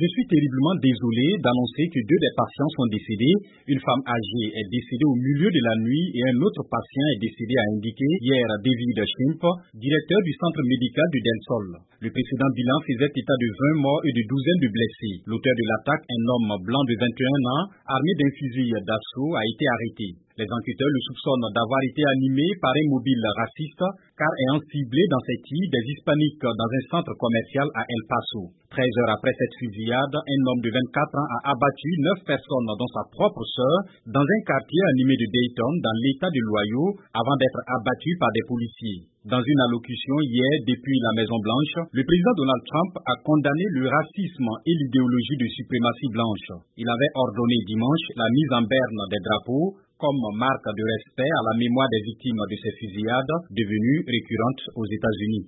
Je suis terriblement désolé d'annoncer que deux des patients sont décédés. Une femme âgée est décédée au milieu de la nuit et un autre patient est décédé, a indiqué hier David Schimp, directeur du centre médical de Del Sol. Le précédent bilan faisait état de 20 morts et de douzaines de blessés. L'auteur de l'attaque, un homme blanc de 21 ans, armé d'un fusil d'assaut, a été arrêté. Les enquêteurs le soupçonnent d'avoir été animé par un mobile raciste, car ayant ciblé dans ses tirs des hispaniques dans un centre commercial à El Paso. 13 heures après cette fusillade, un homme de 24 ans a abattu 9 personnes, dont sa propre sœur, dans un quartier animé de Dayton, dans l'état de l'Ohio, avant d'être abattu par des policiers. Dans une allocution hier depuis la Maison-Blanche, le président Donald Trump a condamné le racisme et l'idéologie de suprématie blanche. Il avait ordonné dimanche la mise en berne des drapeaux comme marque de respect à la mémoire des victimes de ces fusillades devenues récurrentes aux États-Unis.